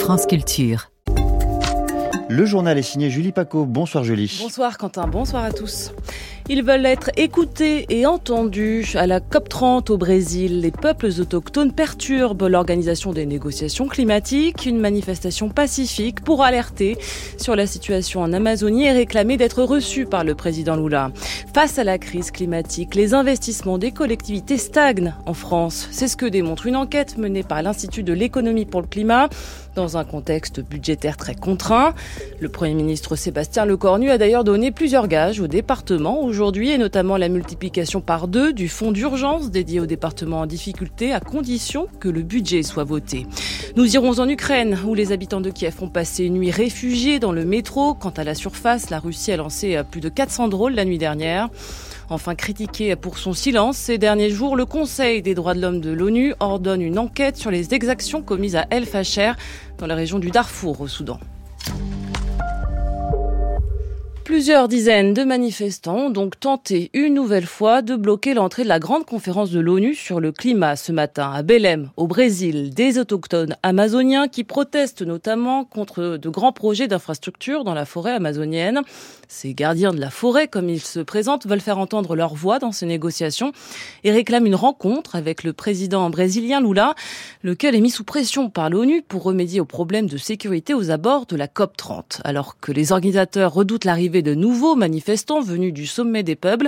France Culture. Le journal est signé Julie Paco. Bonsoir Julie. Bonsoir Quentin, bonsoir à tous. Ils veulent être écoutés et entendus. À la COP30 au Brésil, les peuples autochtones perturbent l'organisation des négociations climatiques. Une manifestation pacifique pour alerter sur la situation en Amazonie et réclamer d'être reçus par le président Lula. Face à la crise climatique, les investissements des collectivités stagnent en France. C'est ce que démontre une enquête menée par l'Institut de l'économie pour le climat. Dans un contexte budgétaire très contraint, le Premier ministre Sébastien Lecornu a d'ailleurs donné plusieurs gages aux départements aujourd'hui, et notamment la multiplication par 2 du fonds d'urgence dédié aux départements en difficulté, à condition que le budget soit voté. Nous irons en Ukraine, où les habitants de Kiev ont passé une nuit réfugiés dans le métro. Quant à la surface, la Russie a lancé plus de 400 drones la nuit dernière. Enfin, critiqué pour son silence ces derniers jours, le Conseil des droits de l'homme de l'ONU ordonne une enquête sur les exactions commises à El Fasher, dans la région du Darfour, au Soudan. Plusieurs dizaines de manifestants ont donc tenté une nouvelle fois de bloquer l'entrée de la grande conférence de l'ONU sur le climat ce matin à Belém, au Brésil. Des autochtones amazoniens qui protestent notamment contre de grands projets d'infrastructures dans la forêt amazonienne. Ces gardiens de la forêt, comme ils se présentent, veulent faire entendre leur voix dans ces négociations et réclament une rencontre avec le président brésilien Lula, lequel est mis sous pression par l'ONU pour remédier aux problèmes de sécurité aux abords de la COP30. Alors que les organisateurs redoutent l'arrivée de nouveaux manifestants venus du sommet des peuples,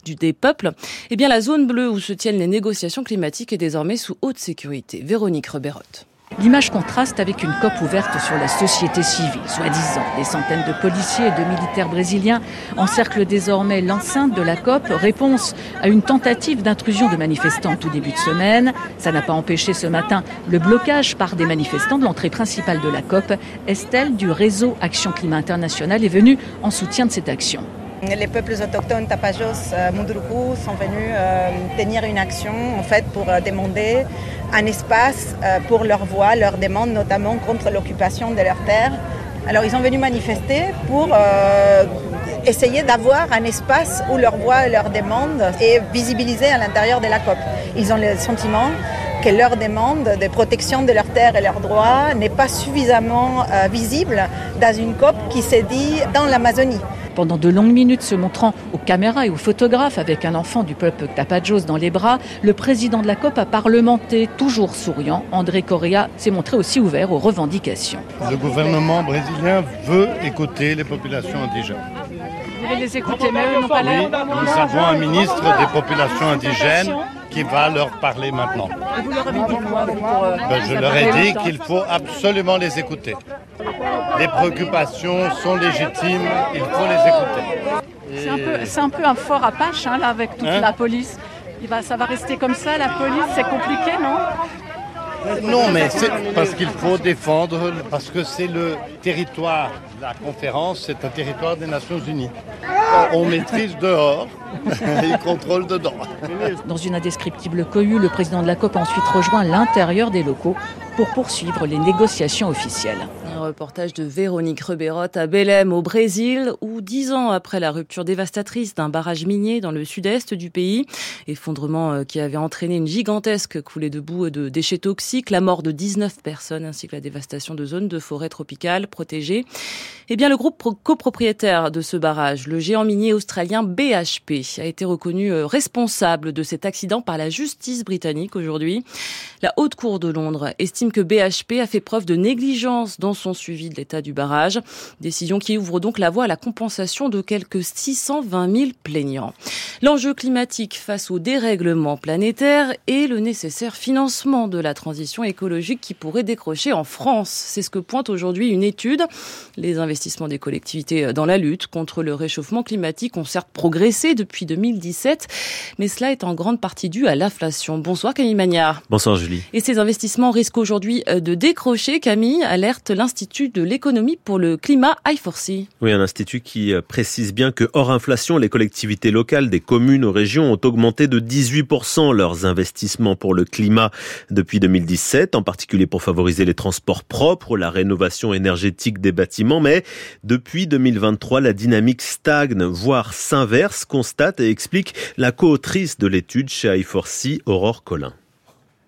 eh bien la zone bleue où se tiennent les négociations climatiques est désormais sous haute sécurité. Véronique Reberotte. L'image contraste avec une COP ouverte sur la société civile, soi-disant. Des centaines de policiers et de militaires brésiliens encerclent désormais l'enceinte de la COP, réponse à une tentative d'intrusion de manifestants tout début de semaine. Ça n'a pas empêché ce matin le blocage par des manifestants de l'entrée principale de la COP. Estelle du réseau Action Climat International est venue en soutien de cette action. Les peuples autochtones Tapajós, Munduruku sont venus tenir une action en fait pour demander un espace pour leur voix, leurs demandes, notamment contre l'occupation de leurs terres. Alors ils sont venus manifester pour essayer d'avoir un espace où leur voix et leurs demandes est visibilisée à l'intérieur de la COP. Ils ont le sentiment que leur demande de protection de leurs terres et leurs droits n'est pas suffisamment visible dans une COP qui s'est dit dans l'Amazonie. Pendant de longues minutes, se montrant aux caméras et aux photographes avec un enfant du peuple Tapajós dans les bras, le président de la COP a parlementé, toujours souriant. André Correa s'est montré aussi ouvert aux revendications. Le gouvernement brésilien veut écouter les populations indigènes. Vous voulez les écouter, mais eux n'ont pas l'air. Oui, nous avons un ministre des populations indigènes qui va leur parler maintenant. Et vous leur avez dit quoi Je leur ai dit qu'il faut absolument les écouter. Les préoccupations sont légitimes, il faut les écouter. C'est un peu un fort Apache là, avec toute la police. Ça va rester comme ça, la police, c'est compliqué, non ? Non, mais c'est parce qu'il faut défendre, parce que c'est le territoire de la conférence, c'est un territoire des Nations Unies. On maîtrise dehors, ils contrôlent dedans. Dans une indescriptible cohue, le président de la COP a ensuite rejoint l'intérieur des locaux pour poursuivre les négociations officielles. Un reportage de Véronique Reberotte à Belém, au Brésil, où 10 ans après la rupture dévastatrice d'un barrage minier dans le sud-est du pays, effondrement qui avait entraîné une gigantesque coulée de boue et de déchets toxiques, la mort de 19 personnes ainsi que la dévastation de zones de forêt tropicales protégées. Eh bien, le groupe copropriétaire de ce barrage, le géant minier australien BHP, a été reconnu responsable de cet accident par la justice britannique aujourd'hui. La Haute Cour de Londres estime que BHP a fait preuve de négligence dans son suivi de l'état du barrage. Décision qui ouvre donc la voie à la compensation de quelques 620 000 plaignants. L'enjeu climatique face au dérèglement planétaire et le nécessaire financement de la transition écologique qui pourrait décrocher en France. C'est ce que pointe aujourd'hui une étude. Les investissements des collectivités dans la lutte contre le réchauffement climatique ont certes progressé depuis 2017, mais cela est en grande partie dû à l'inflation. Bonsoir Camille Magnard. Bonsoir Julie. Et ces investissements risquent aujourd'hui de décrocher. Camille, alerte l'Institut de l'économie pour le climat I4C. Oui, un institut qui précise bien que hors inflation, les collectivités locales des communes aux régions ont augmenté de 18% leurs investissements pour le climat depuis 2017, en particulier pour favoriser les transports propres, la rénovation énergétique des bâtiments. Mais depuis 2023, la dynamique stagne, voire s'inverse, constate et explique la co-autrice de l'étude chez I4C, Aurore Collin.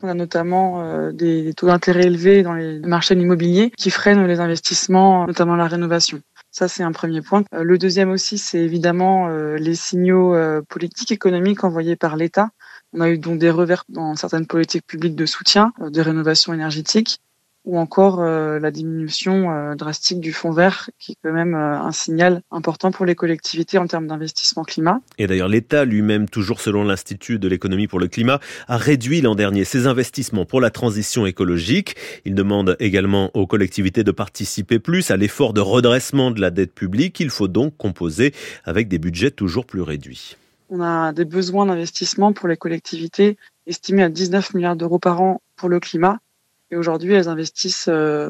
On a notamment des taux d'intérêt élevés dans les marchés immobiliers qui freinent les investissements, notamment la rénovation. Ça, c'est un premier point. Le deuxième aussi, c'est évidemment les signaux politiques, économiques envoyés par l'État. On a eu donc des revers dans certaines politiques publiques de soutien, de rénovation énergétique, ou encore la diminution drastique du fonds vert, qui est quand même un signal important pour les collectivités en termes d'investissement climat. Et d'ailleurs, l'État lui-même, toujours selon l'Institut de l'économie pour le climat, a réduit l'an dernier ses investissements pour la transition écologique. Il demande également aux collectivités de participer plus à l'effort de redressement de la dette publique. Il faut donc composer avec des budgets toujours plus réduits. On a des besoins d'investissement pour les collectivités estimés à 19 milliards d'euros par an pour le climat. Et aujourd'hui, elles investissent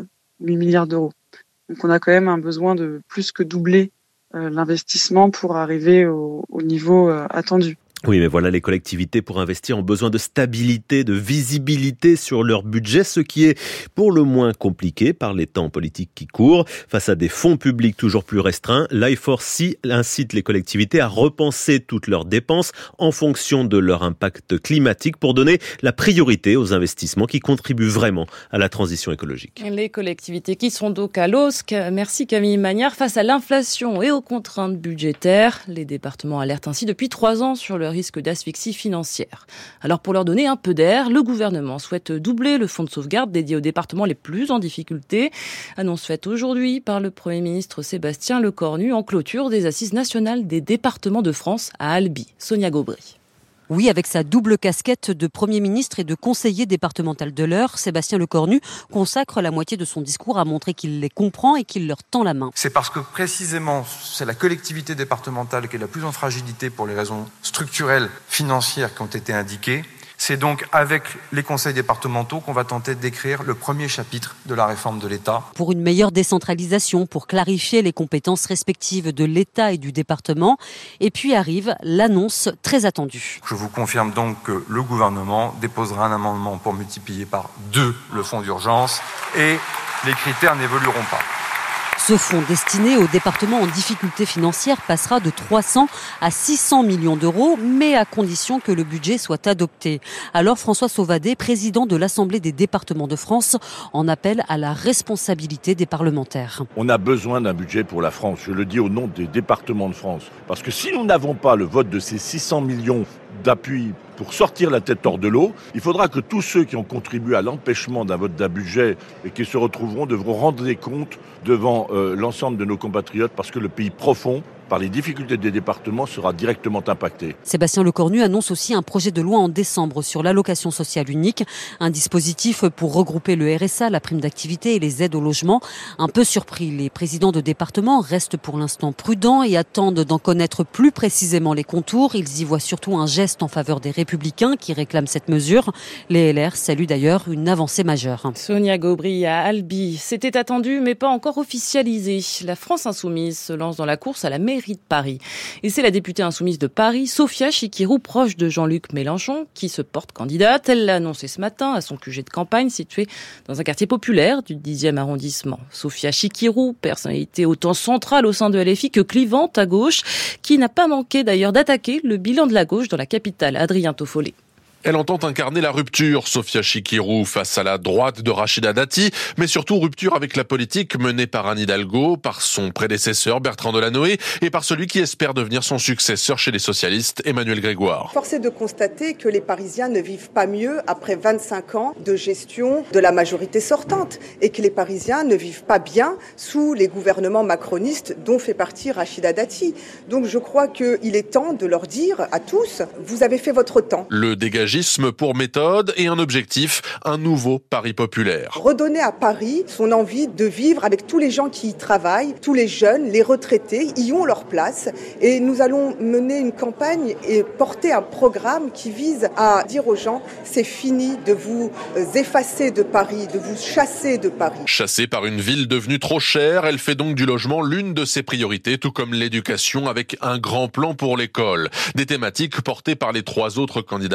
8 milliards d'euros. Donc on a quand même un besoin de plus que doubler l'investissement pour arriver au niveau attendu. Oui, mais voilà, les collectivités, pour investir, ont besoin de stabilité, de visibilité sur leur budget, ce qui est pour le moins compliqué par les temps politiques qui courent. Face à des fonds publics toujours plus restreints, l'I4C incite les collectivités à repenser toutes leurs dépenses en fonction de leur impact climatique pour donner la priorité aux investissements qui contribuent vraiment à la transition écologique. Les collectivités qui sont donc à l'OSC. Merci Camille Magnard. Face à l'inflation et aux contraintes budgétaires, les départements alertent ainsi depuis 3 ans sur le risque d'asphyxie financière. Alors pour leur donner un peu d'air, le gouvernement souhaite doubler le fonds de sauvegarde dédié aux départements les plus en difficulté. Annonce faite aujourd'hui par le Premier ministre Sébastien Lecornu en clôture des Assises nationales des départements de France à Albi. Sonia Gaubry. Oui, avec sa double casquette de Premier ministre et de conseiller départemental de l'Eure, Sébastien Lecornu consacre la moitié de son discours à montrer qu'il les comprend et qu'il leur tend la main. C'est parce que précisément c'est la collectivité départementale qui est la plus en fragilité pour les raisons structurelles, financières qui ont été indiquées. C'est donc avec les conseils départementaux qu'on va tenter d'écrire le premier chapitre de la réforme de l'État. Pour une meilleure décentralisation, pour clarifier les compétences respectives de l'État et du département. Et puis arrive l'annonce très attendue. Je vous confirme donc que le gouvernement déposera un amendement pour multiplier par 2 le fonds d'urgence et les critères n'évolueront pas. Ce fonds destiné aux départements en difficulté financière passera de 300 à 600 millions d'euros, mais à condition que le budget soit adopté. Alors François Sauvadet, président de l'Assemblée des départements de France, en appelle à la responsabilité des parlementaires. On a besoin d'un budget pour la France, je le dis au nom des départements de France. Parce que si nous n'avons pas le vote de ces 600 millions d'appui pour sortir la tête hors de l'eau, il faudra que tous ceux qui ont contribué à l'empêchement d'un vote d'un budget et qui se retrouveront devront rendre des comptes devant l'ensemble de nos compatriotes parce que le pays profond, par les difficultés des départements, sera directement impacté. Sébastien Lecornu annonce aussi un projet de loi en décembre sur l'allocation sociale unique, un dispositif pour regrouper le RSA, la prime d'activité et les aides au logement. Un peu surpris, les présidents de département restent pour l'instant prudents et attendent d'en connaître plus précisément les contours. Ils y voient surtout un geste en faveur des Républicains qui réclament cette mesure. Les LR saluent d'ailleurs une avancée majeure. Sonia Gaubry à Albi. C'était attendu mais pas encore officialisé. La France Insoumise se lance dans la course à la mairie de Paris. Et c'est la députée insoumise de Paris, Sophia Chikirou, proche de Jean-Luc Mélenchon, qui se porte candidate. Elle l'a annoncé ce matin à son QG de campagne situé dans un quartier populaire du 10e arrondissement. Sophia Chikirou, personnalité autant centrale au sein de LFI que clivante à gauche, qui n'a pas manqué d'ailleurs d'attaquer le bilan de la gauche dans la capitale. Adrien Toffolé. Elle entend incarner la rupture, Sophia Chikirou, face à la droite de Rachida Dati, mais surtout rupture avec la politique menée par Anne Hidalgo, par son prédécesseur Bertrand Delanoë et par celui qui espère devenir son successeur chez les socialistes, Emmanuel Grégoire. Force est de constater que les Parisiens ne vivent pas mieux après 25 ans de gestion de la majorité sortante et que les Parisiens ne vivent pas bien sous les gouvernements macronistes dont fait partie Rachida Dati. Donc je crois qu'il est temps de leur dire à tous, vous avez fait votre temps. Le dégagement pour méthode et un objectif, un nouveau Paris populaire. Redonner à Paris son envie de vivre avec tous les gens qui y travaillent, tous les jeunes, les retraités, y ont leur place. Et nous allons mener une campagne et porter un programme qui vise à dire aux gens, c'est fini de vous effacer de Paris, de vous chasser de Paris. Chassée par une ville devenue trop chère, elle fait donc du logement l'une de ses priorités, tout comme l'éducation avec un grand plan pour l'école. Des thématiques portées par les 3 autres candidats à gauche,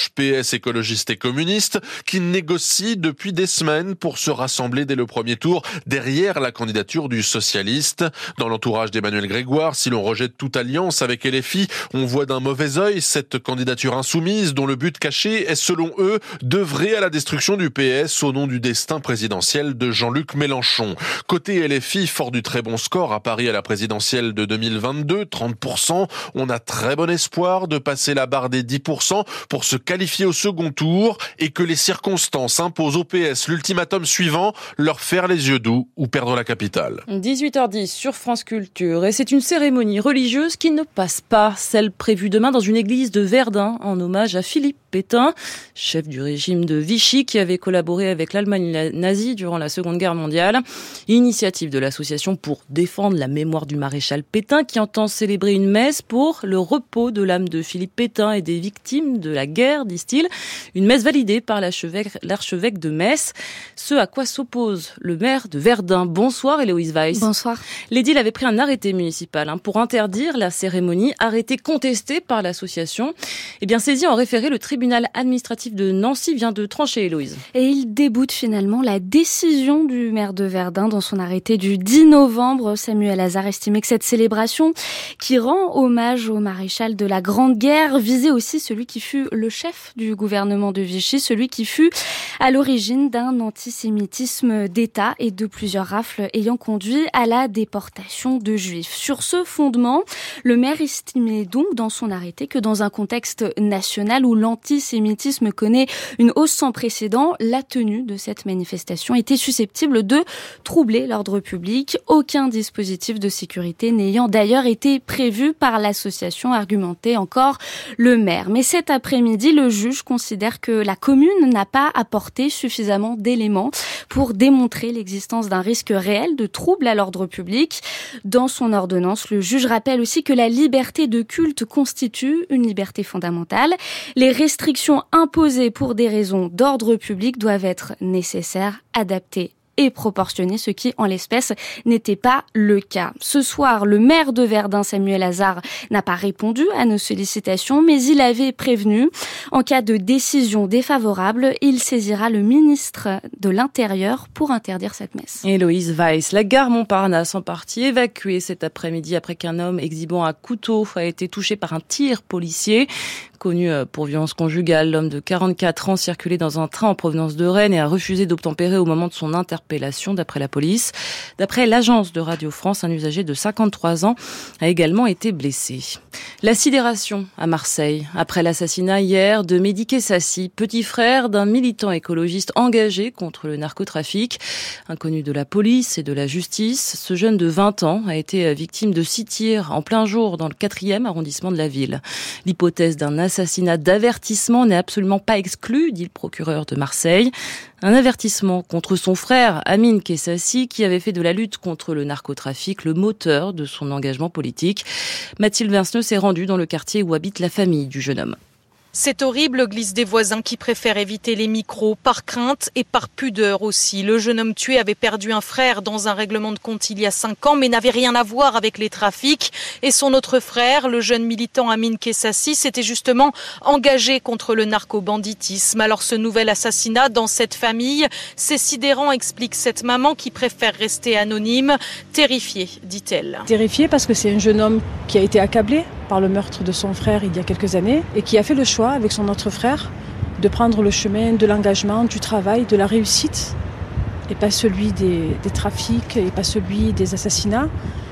gauche, PS, écologistes et communistes, qui négocient depuis des semaines pour se rassembler dès le premier tour derrière la candidature du socialiste. Dans l'entourage d'Emmanuel Grégoire, si l'on rejette toute alliance avec LFI, on voit d'un mauvais œil cette candidature insoumise dont le but caché est, selon eux, d'œuvrer à la destruction du PS au nom du destin présidentiel de Jean-Luc Mélenchon. Côté LFI, fort du très bon score à Paris à la présidentielle de 2022, 30%, on a très bon espoir de passer la barre des 10% pour se qualifier au second tour et que les circonstances imposent au PS l'ultimatum suivant, leur faire les yeux doux ou perdre la capitale. 18h10 sur France Culture, et c'est une cérémonie religieuse qui ne passe pas, celle prévue demain dans une église de Verdun en hommage à Philippe Pétain, chef du régime de Vichy qui avait collaboré avec l'Allemagne nazie durant la Seconde Guerre mondiale. Initiative de l'association pour défendre la mémoire du maréchal Pétain qui entend célébrer une messe pour le repos de l'âme de Philippe Pétain et des victimes de la guerre, disent-ils. Une messe validée par l'archevêque de Metz. Ce à quoi s'oppose le maire de Verdun. Bonsoir Héloïse Weiss. Bonsoir. L'édile avait pris un arrêté municipal pour interdire la cérémonie, arrêté contesté par l'association. Saisi en référé, le tribunal administratif de Nancy vient de trancher, Héloïse. Et il déboute finalement la décision du maire de Verdun dans son arrêté du 10 novembre. Samuel Hazard estimait que cette célébration qui rend hommage au maréchal de la Grande Guerre visait aussi celui qui fut le chef du gouvernement de Vichy, celui qui fut à l'origine d'un antisémitisme d'État et de plusieurs rafles ayant conduit à la déportation de Juifs. Sur ce fondement, le maire estimait donc dans son arrêté que dans un contexte national où l'antisémitisme connaît une hausse sans précédent, la tenue de cette manifestation était susceptible de troubler l'ordre public, aucun dispositif de sécurité n'ayant d'ailleurs été prévu par l'association, argumentait encore le maire. Mais cet après-midi, le juge considère que la commune n'a pas apporté suffisamment d'éléments pour démontrer l'existence d'un risque réel de trouble à l'ordre public. Dans son ordonnance, le juge rappelle aussi que la liberté de culte constitue une liberté fondamentale. Les restrictions imposées pour des raisons d'ordre public doivent être nécessaires, adaptées et proportionné, ce qui, en l'espèce, n'était pas le cas. Ce soir, le maire de Verdun, Samuel Hazard, n'a pas répondu à nos sollicitations, mais il avait prévenu, en cas de décision défavorable, il saisira le ministre de l'Intérieur pour interdire cette messe. Héloïse Weiss, la gare Montparnasse en partie évacuée cet après-midi après qu'un homme exhibant un couteau a été touché par un tir policier. Connu pour violence conjugale, l'homme de 44 ans circulait dans un train en provenance de Rennes et a refusé d'obtempérer au moment de son interpellation, d'après la police. D'après l'agence de Radio France, un usager de 53 ans a également été blessé. La sidération à Marseille, après l'assassinat hier de Mehdi Kessassi, petit frère d'un militant écologiste engagé contre le narcotrafic. Inconnu de la police et de la justice, ce jeune de 20 ans a été victime de 6 tirs en plein jour dans le 4e arrondissement de la ville. L'hypothèse d'un assassinat d'avertissement n'est absolument pas exclu, dit le procureur de Marseille. Un avertissement contre son frère, Amine Kessassi, qui avait fait de la lutte contre le narcotrafic le moteur de son engagement politique. Mathilde Verseneux s'est rendue dans le quartier où habite la famille du jeune homme. C'est horrible, glissent des voisins qui préfèrent éviter les micros, par crainte et par pudeur aussi. Le jeune homme tué avait perdu un frère dans un règlement de compte il y a 5 ans, mais n'avait rien à voir avec les trafics. Et son autre frère, le jeune militant Amine Kessassi, s'était justement engagé contre le narcobanditisme. Alors ce nouvel assassinat dans cette famille, c'est sidérant, explique cette maman qui préfère rester anonyme. Terrifiée, dit-elle. Terrifiée parce que c'est un jeune homme qui a été accablé par le meurtre de son frère il y a quelques années et qui a fait le choix avec son autre frère de prendre le chemin de l'engagement, du travail, de la réussite et pas celui des trafics et pas celui des assassinats,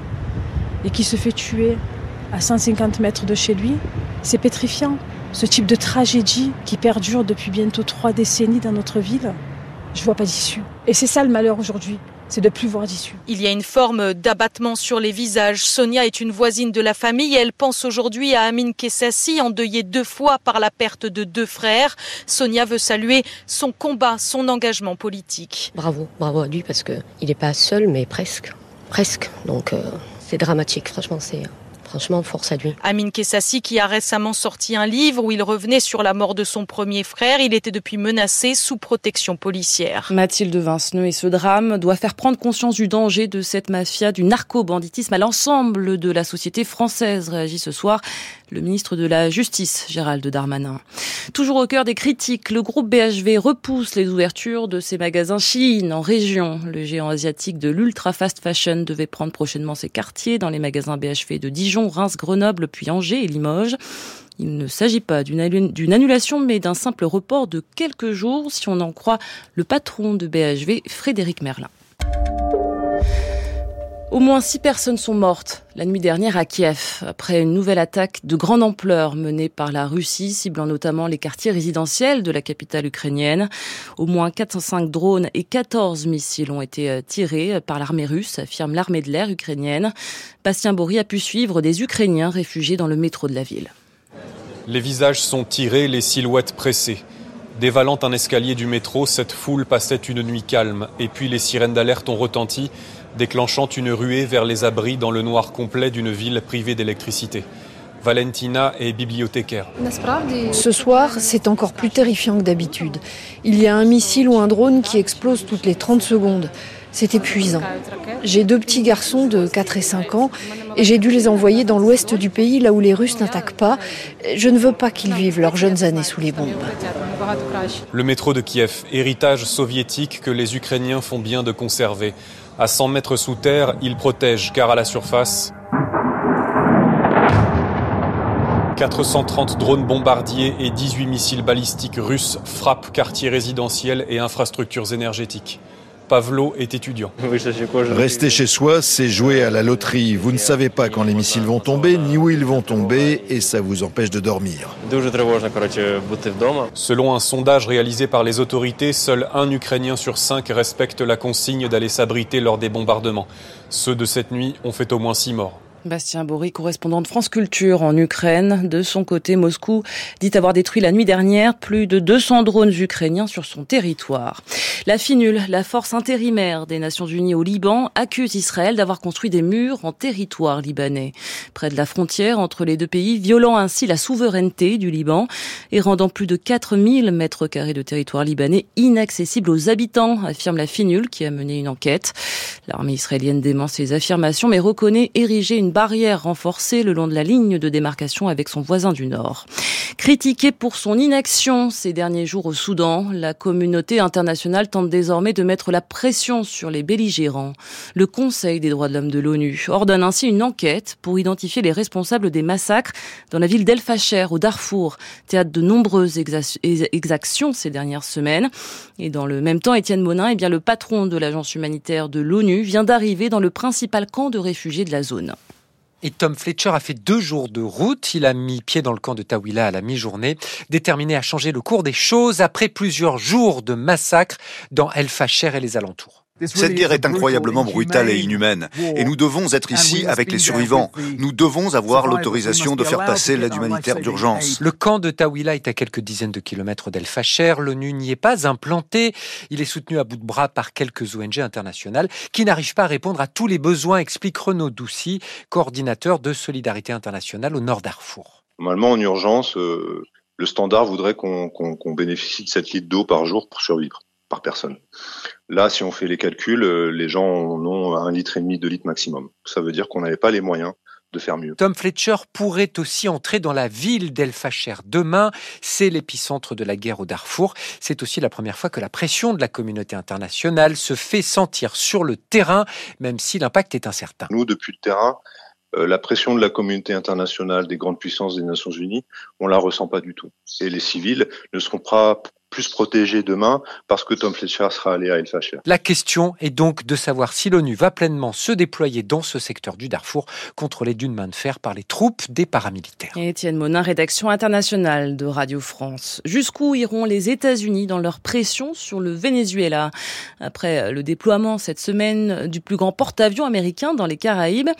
et qui se fait tuer à 150 mètres de chez lui. C'est pétrifiant, ce type de tragédie qui perdure depuis bientôt 3 décennies dans notre ville. Je vois pas d'issue. Et c'est ça le malheur aujourd'hui. C'est de plus voir d'issue. Il y a une forme d'abattement sur les visages. Sonia est une voisine de la famille. Elle pense aujourd'hui à Amine Kessassi, endeuillé 2 fois par la perte de 2 frères. Sonia veut saluer son combat, son engagement politique. Bravo à lui parce qu'il n'est pas seul, mais presque. Donc c'est dramatique, franchement, c'est Franchement, force à lui. Amin Kessassi qui a récemment sorti un livre où il revenait sur la mort de son premier frère. Il était depuis menacé sous protection policière. Mathilde Vinceneux, et ce drame doit faire prendre conscience du danger de cette mafia, du narco-banditisme à l'ensemble de la société française, réagit ce soir le ministre de la Justice, Gérald Darmanin. Toujours au cœur des critiques, le groupe BHV repousse les ouvertures de ses magasins Shein en région. Le géant asiatique de l'ultra fast fashion devait prendre prochainement ses quartiers dans les magasins BHV de Dijon, Reims, Grenoble, puis Angers et Limoges. Il ne s'agit pas d'une annulation, mais d'un simple report de quelques jours, si on en croit le patron de BHV, Frédéric Merlin. Au moins 6 personnes sont mortes la nuit dernière à Kiev, après une nouvelle attaque de grande ampleur menée par la Russie, ciblant notamment les quartiers résidentiels de la capitale ukrainienne. Au moins 405 drones et 14 missiles ont été tirés par l'armée russe, affirme l'armée de l'air ukrainienne. Bastien Bory a pu suivre des Ukrainiens réfugiés dans le métro de la ville. Les visages sont tirés, les silhouettes pressées. Dévalant un escalier du métro, cette foule passait une nuit calme. Et puis les sirènes d'alerte ont retenti, déclenchant une ruée vers les abris dans le noir complet d'une ville privée d'électricité. Valentina est bibliothécaire. Ce soir, c'est encore plus terrifiant que d'habitude. Il y a un missile ou un drone qui explose toutes les 30 secondes. C'est épuisant. J'ai 2 petits garçons de 4 et 5 ans et j'ai dû les envoyer dans l'ouest du pays, là où les Russes n'attaquent pas. Je ne veux pas qu'ils vivent leurs jeunes années sous les bombes. Le métro de Kiev, héritage soviétique que les Ukrainiens font bien de conserver. À 100 mètres sous terre, il protège, car à la surface, 430 drones bombardiers et 18 missiles balistiques russes frappent quartiers résidentiels et infrastructures énergétiques. Pavlo est étudiant. Rester chez soi, c'est jouer à la loterie. Vous ne savez pas quand les missiles vont tomber, ni où ils vont tomber, et ça vous empêche de dormir. Selon un sondage réalisé par les autorités, seul 1 Ukrainien sur 5 respecte la consigne d'aller s'abriter lors des bombardements. Ceux de cette nuit ont fait au moins 6 morts. Bastien Bory, correspondant de France Culture en Ukraine. De son côté, Moscou dit avoir détruit la nuit dernière plus de 200 drones ukrainiens sur son territoire. La FINUL, la force intérimaire des Nations Unies au Liban, accuse Israël d'avoir construit des murs en territoire libanais, près de la frontière entre les deux pays, violant ainsi la souveraineté du Liban et rendant plus de 4000 mètres carrés de territoire libanais inaccessibles aux habitants, affirme la FINUL qui a mené une enquête. L'armée israélienne dément ces affirmations mais reconnaît ériger une barrière renforcée le long de la ligne de démarcation avec son voisin du Nord. Critiquée pour son inaction ces derniers jours au Soudan, la communauté internationale tente désormais de mettre la pression sur les belligérants. Le Conseil des droits de l'homme de l'ONU ordonne ainsi une enquête pour identifier les responsables des massacres dans la ville d'El Fasher au Darfour, théâtre de nombreuses exactions ces dernières semaines. Et dans le même temps, Étienne Monin, le patron de l'agence humanitaire de l'ONU, vient d'arriver dans le principal camp de réfugiés de la zone. Et Tom Fletcher a fait 2 jours de route. Il a mis pied dans le camp de Tawila à la mi-journée, déterminé à changer le cours des choses après plusieurs jours de massacres dans El Fasher et les alentours. Cette guerre est incroyablement brutale et inhumaine. Et nous devons être ici avec les survivants. Nous devons avoir l'autorisation de faire passer l'aide humanitaire d'urgence. Le camp de Tawila est à quelques dizaines de kilomètres d'El Fasher. L'ONU n'y est pas implantée. Il est soutenu à bout de bras par quelques ONG internationales qui n'arrivent pas à répondre à tous les besoins, explique Renaud Doucy, coordinateur de Solidarité internationale au Nord Darfour. Normalement, en urgence, le standard voudrait qu'on bénéficie de 7 litres d'eau par jour pour survivre, par personne. Là, si on fait les calculs, les gens en ont 1,5 litre, 2 litres maximum. Ça veut dire qu'on n'avait pas les moyens de faire mieux. Tom Fletcher pourrait aussi entrer dans la ville d'El Fasher demain. C'est l'épicentre de la guerre au Darfour. C'est aussi la première fois que la pression de la communauté internationale se fait sentir sur le terrain, même si l'impact est incertain. Nous, depuis le terrain, la pression de la communauté internationale, des grandes puissances des Nations Unies, on la ressent pas du tout. Et les civils ne seront pas plus protégés demain parce que Tom Fletcher sera allé à El Fasher. La question est donc de savoir si l'ONU va pleinement se déployer dans ce secteur du Darfour, contrôlé d'une main de fer par les troupes des paramilitaires. Et Étienne Monin, rédaction internationale de Radio France. Jusqu'où iront les États-Unis dans leur pression sur le Venezuela? Après le déploiement cette semaine du plus grand porte-avions américain dans les Caraïbes,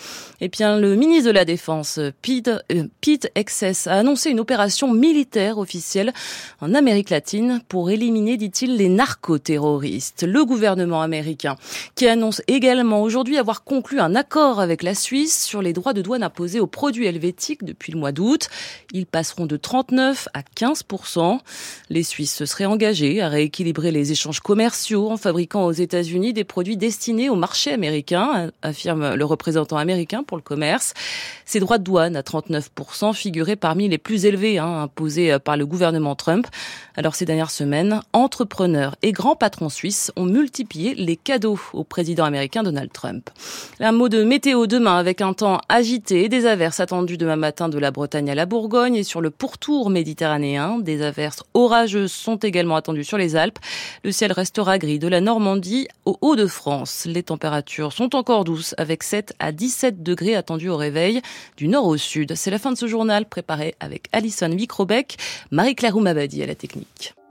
le ministre de la Défense, Pete Hegseth, a annoncé une opération militaire officielle en Amérique latine douane pour éliminer, dit-il, les narcoterroristes. Le gouvernement américain qui annonce également aujourd'hui avoir conclu un accord avec la Suisse sur les droits de douane imposés aux produits helvétiques depuis le mois d'août. Ils passeront de 39 à 15%. Les Suisses se seraient engagés à rééquilibrer les échanges commerciaux en fabriquant aux États-Unis des produits destinés au marché américain, affirme le représentant américain pour le commerce. Ces droits de douane à 39% figuraient parmi les plus élevés imposés par le gouvernement Trump. Alors ces dernières semaines, entrepreneurs et grands patrons suisses ont multiplié les cadeaux au président américain Donald Trump. Un mot de météo demain avec un temps agité et des averses attendues demain matin de la Bretagne à la Bourgogne et sur le pourtour méditerranéen. Des averses orageuses sont également attendues sur les Alpes. Le ciel restera gris de la Normandie au Hauts-de-France. Les températures sont encore douces avec 7 à 17 degrés attendus au réveil du nord au sud. C'est la fin de ce journal préparé avec Alison Vicrobec, Marie-Claire Oumabadi à la technique.